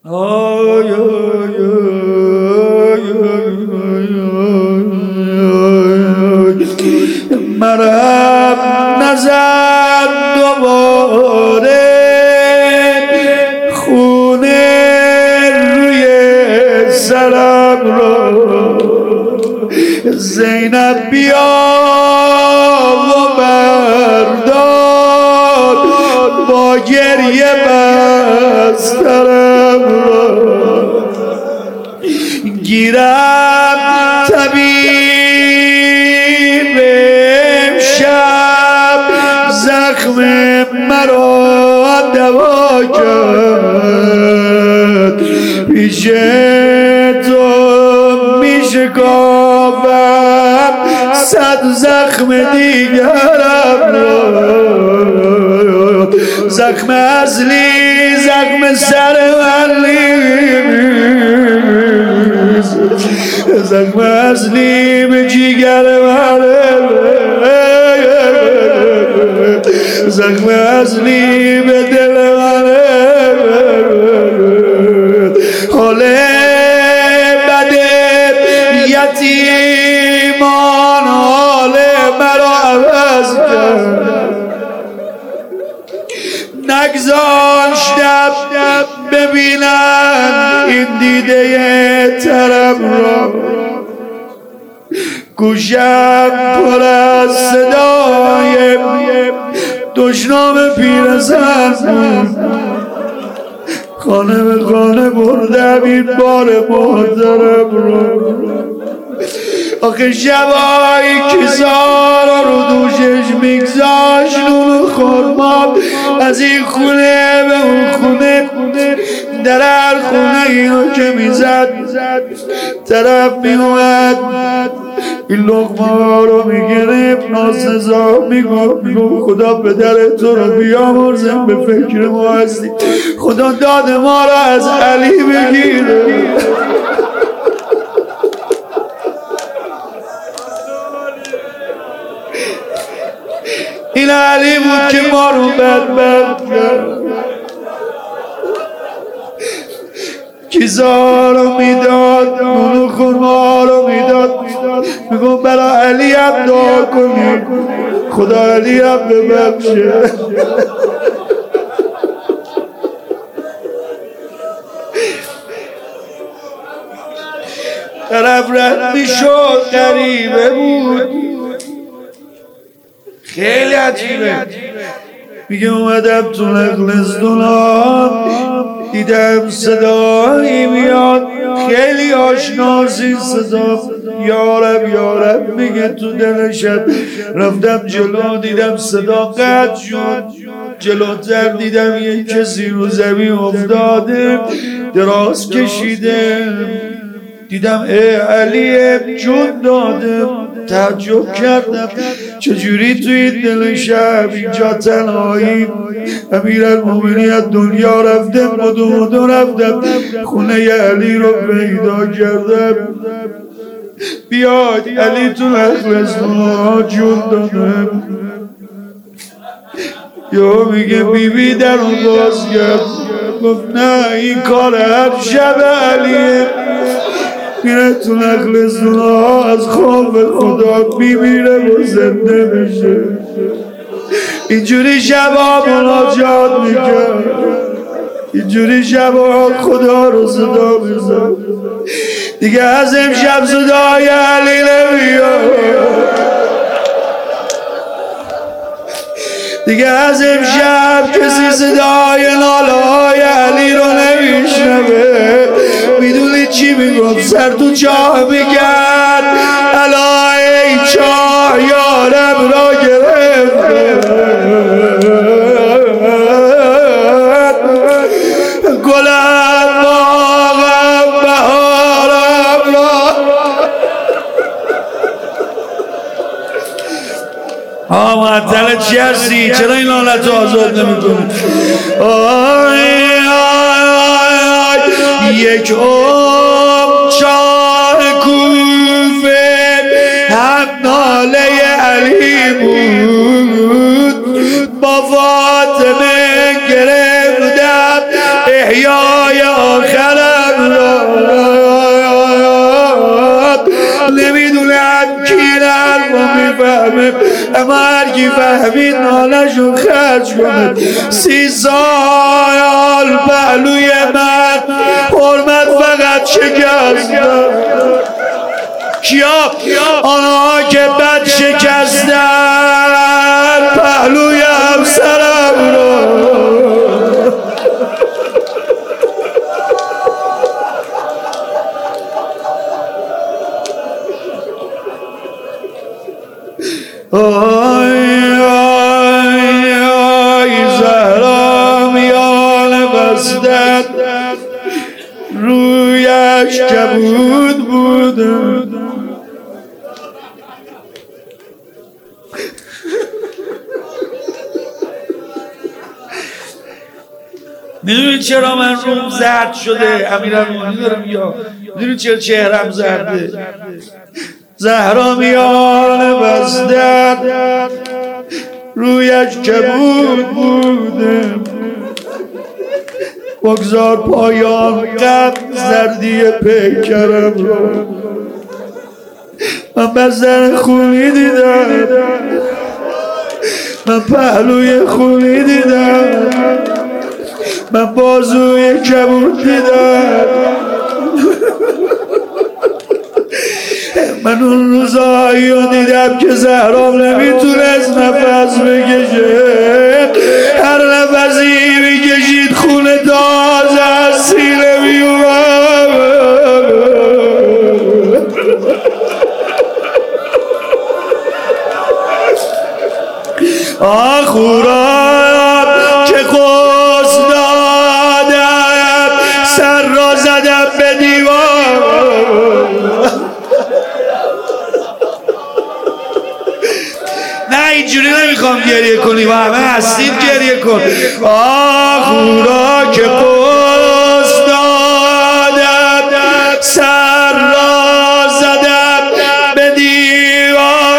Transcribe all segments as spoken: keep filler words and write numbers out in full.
آی آی مرم نزد دوباره خونه روی سرم را زینب بیا و بردار با گریه بسترم را گیرم طبیب امشب زخم مرا دوا کرد پیش تو میشکافم صد زخم دیگرم را زخم اصلی زخم سر زخم اصلی به جیگر منه زخم اصلی به دل منه حال بد یتیمان حال مرا عوض کرد نگذاشتم ببینم این دیده طرب را گوشم پر از صدای دشنام پیرزن بود خانه به خانه بردم این بار محترم را آخه شبایی که زارا رو دوشش میگذاشت نون خورما از این خونه به اون خونه در هر خونه اینو که میزد طرف میومد این لقمه ها رو میگرفت ناسزا میگفت میگفت خدا پدر تو رو بیامرزم به فکر ما هستی خدا داد ما رو از علی بگیره این علی بود که ما رو بدبخت کرد کیزا رو میداد نون خورما رو میداد میگم برای علی هم دعا کنی خدا علی هم ببخشه طرف رد میشد غریبه بود خیلی عجیبه میگه اومدم تو نخلستونان دیدم صدایی میاد خیلی آشناس این صدا یارب یارب میگه تو دلشم رفتم جلو دیدم صدا قطع شد جلوتر دیدم یه کسی رو زمین افتاده دراز کشیده دیدم ای علی جون دادم تعجب کردم چجوری توی دل شب اینجا تنهایی امیرالمومنین از دنیا رفتم بدو بدو رفتم خونه علی رو پیدا کردم بیاد علی تو نخلستون جون دادم یا میگه بی بی در اون باز کرد گفت نه این کار هر شب علیه میره تو نخلستون ها از خواب خدا میمیره و زنده میشه اینجوری شبا مناجات میکرد اینجوری شبا خدا رو صدا میزد دیگه از امشب صدای علی نمیاد دیگه از امشب کسی صدای ناله های علی رو نمیشنوه میدونی چی میگفت سر تو چاه میکرد الا ای چاه یارم را گرفت گلم باغم بهارم را ها معطل چی هستی چرا این لعنت رو آزاد نمی کنی یک عمر چاه کوفه هم ناله علی بود با فاطمه گرفتم احیای آخر نفهمه، اما هر کی فهمید نالشو خرج کنه. سی سال پهلوی من حرمت فقط شکستن. کیا؟ آنها که بد شکستن پهلوی همسرم رو. آی آی آی زهرا میان بستت رویش کبود بود. میدونید چرا من روم زرد شده؟ امیرالمومنین داره میگه میدونید چرا چهرم زرده؟ زهرا میان بستت رویش کبود بوده، بگذار پایان قد زردی پیکرم را. من بستر خونی دیدم، من پهلوی خونی دیدم، من بازوی کبود دیدم. من اون روزایی رو دیدم که زهرام نمیتونست نفس بکشه، هر نفسی میکشید خونه تازه از سینه میومد. آخورا که خوز دادم سر را زدم به دیوار. نه اینجوری نمیخوام گریه کنی و همه هستید گریه کن. آخورا که خوز دادم سر را زدم به دیوار.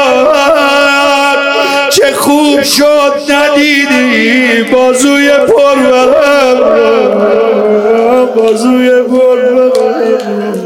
چه خوب شد ندیدی بازوی پرورم، بازوی پرورم.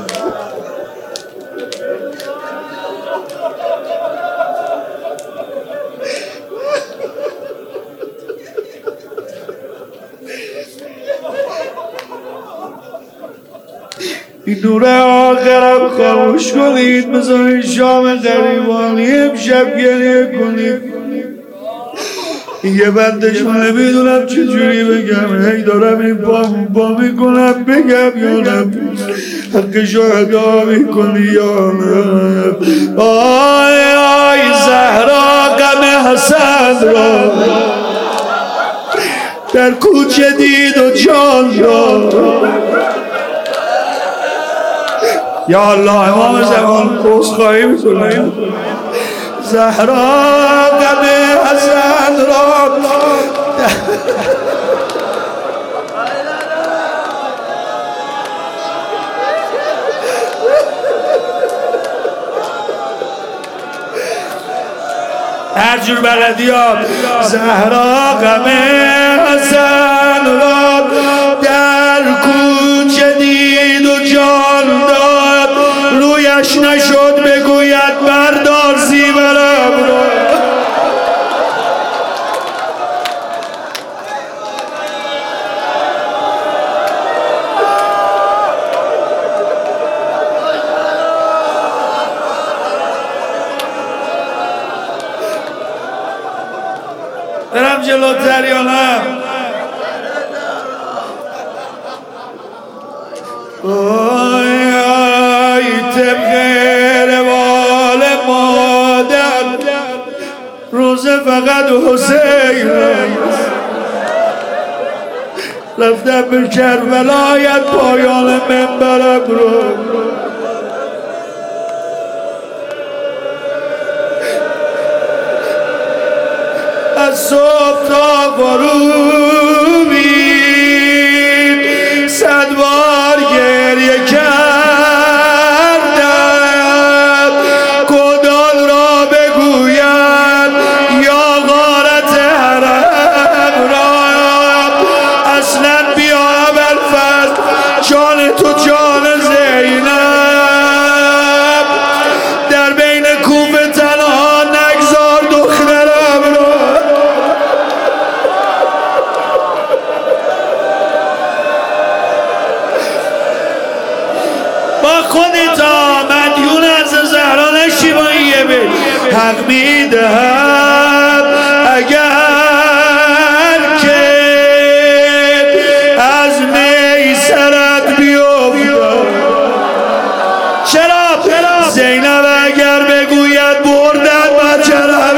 این نور آخرم خاموش کنید، بذارید شام غریبانی امشب گریه کنید. یه بندش من نمیدونم چجوری بگم، هی دارم این پامون پا میکنم بگم یا نه، حق شهدا میکنی یا نه. آی آی زهرا غم حسن را در کوچه دید و جان را. یا الله امام زمان عذرخواهی میکنم. زهرا غم حسن را هر جور بلدی ها. زهرا غم حسن را در کوچه دید و جان داد، رویش نشد بگوید بردار زیورم را. برم جلوتر یا نه؟ آی آی طبق روال مادر روز فقط حسین رفتم به کربلایت پایان منبرم رو. از صبح تا غروبی صد بار گریه کردم، کدال را بگویم یا غارت حرم را. اصلا بیا ابوالفضل جان تو جان زینب در بین کوفه تنها حق میدهم اگر که از میسرت بیفتم. چرا زینب اگر بگوید بردن مجرم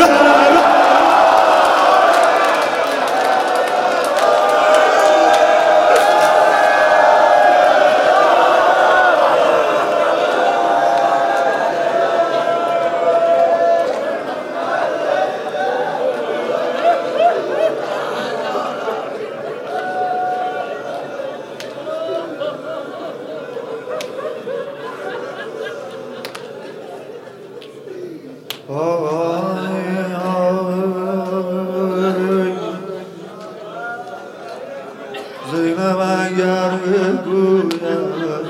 زینب اگر بگوید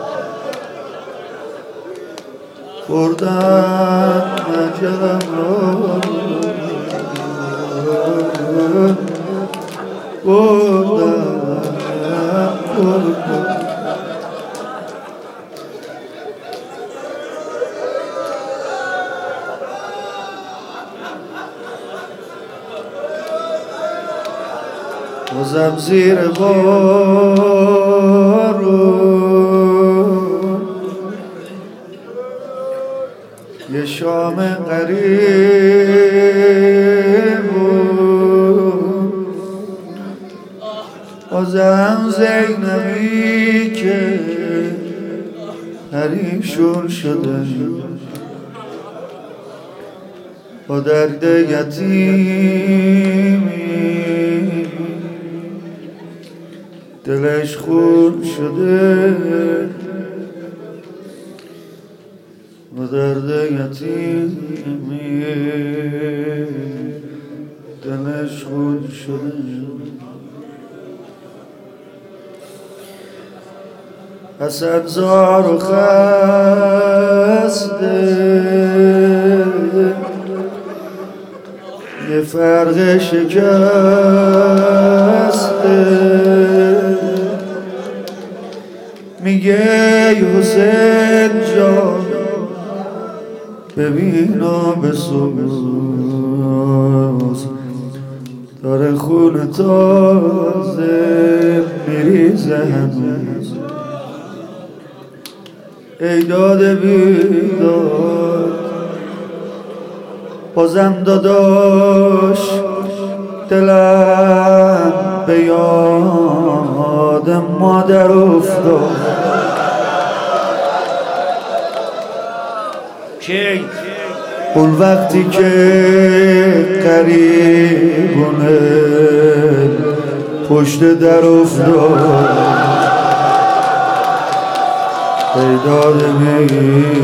بردن مجرم را بردن بردن بازم زیر بارون یه شام قریب بازم زینبی که پریشون شده با درد یتیمی دلش خون شده با درد یتیمی دلش خون شده. حسن زار و خسته یه فرق شکسته میگه حسین جان ببینا بسوز داره خون تازه میریزه هنوز. ای داده بیداد بازم داداش دلم به یاد مادر افتاد. کی؟ اون وقتی که قریبونه پشت در افتاد. ای داده می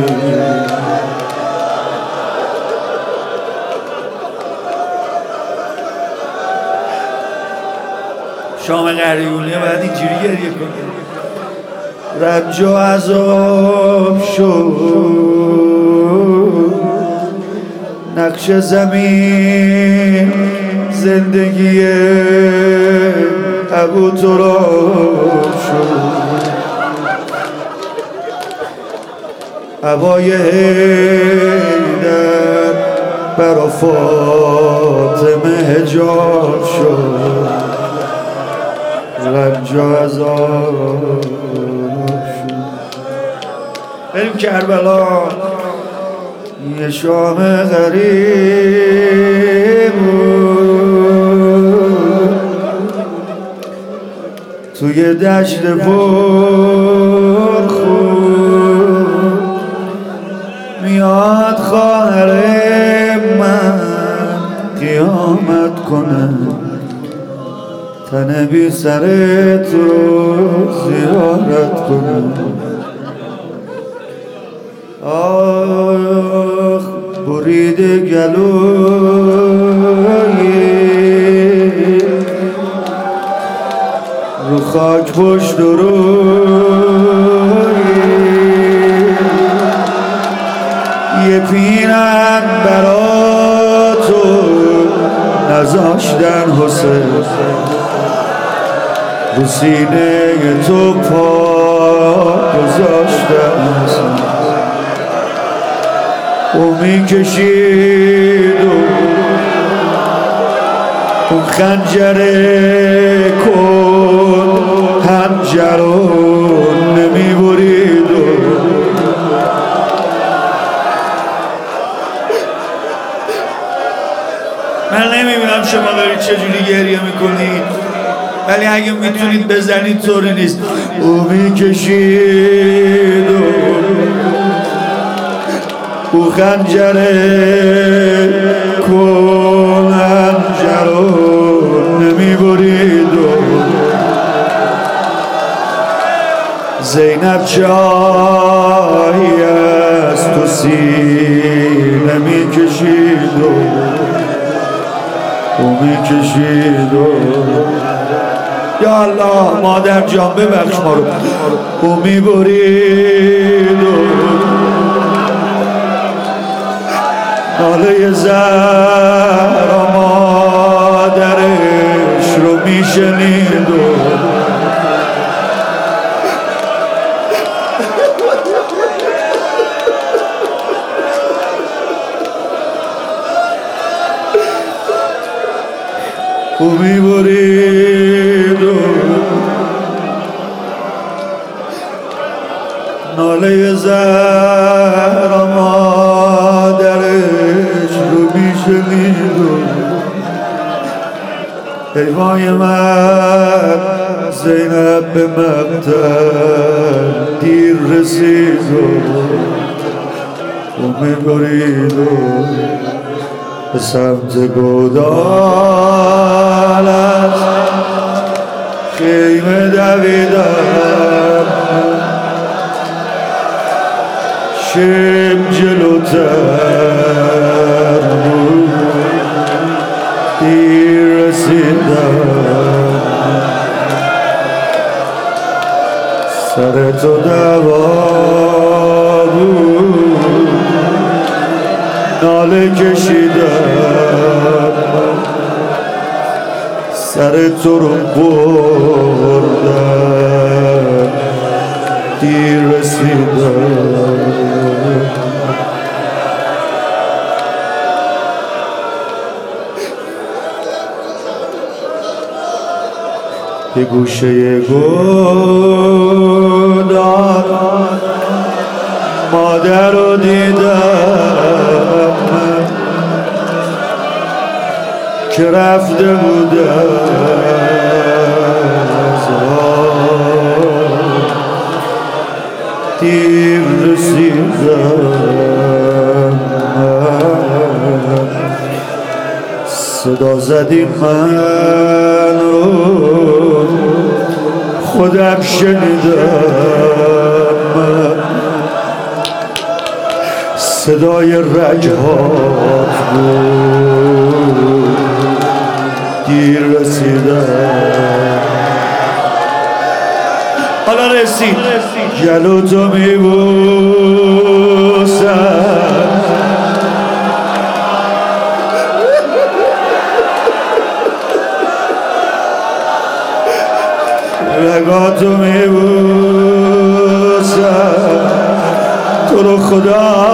شام غریبونه باید اینجوری گریه کنه. رنج و عذاب شد نقش زمین زندگی ابو تراب شد. هوای حیدر برا فاطمه حجاب شد. رنج و عذاب شد. بریم کربلا. یه شام غریب توی دشت پر خون میاد خواهر من قیامت کنه تن بی سر تو زیارت کنه. آخ برید گلوی رو خاک پشت و روی یه پیرن برا تو نذاشتن حسین رو سینه تو پا گذاشتن حسین. او میکشید و اون خنجر کن هنجر رو نمیبرید و من نمیبینم شما دارید چجوری گریه میکنید، ولی اگه میتونید بزنید طوری نیست. او میکشید و او خنجره کن هنجر رو نمیبرید و زینب جایی از تو سینه میکشید و او میکشید و یا الله مادر جان ببخش ما رو. او میبرید و ناله زهرا مادرش رو میشنید و او میبرید و ناله زهرا مادرش رو میشنید و حیوان من زینب به مقتل دیر رسید و او میبرید و به سمت گودال از خیمه دویدم، شب جلوتر بود دیر رسیدم، سر تو دوا بود ناله کشیدم، سر تو رو بردم دیر رسیدم. یه گوشه گودال مادر رو دیدم که رفته بودم از دیر رسیدم، صدا زدی من رو خودم شنیدم، صدای رجهات بود دیر رسیدم. حالا رسید جلو تو میبوسم، رگاتو میبوسم، تو رو خدا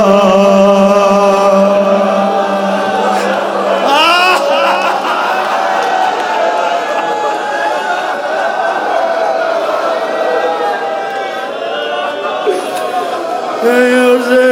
ای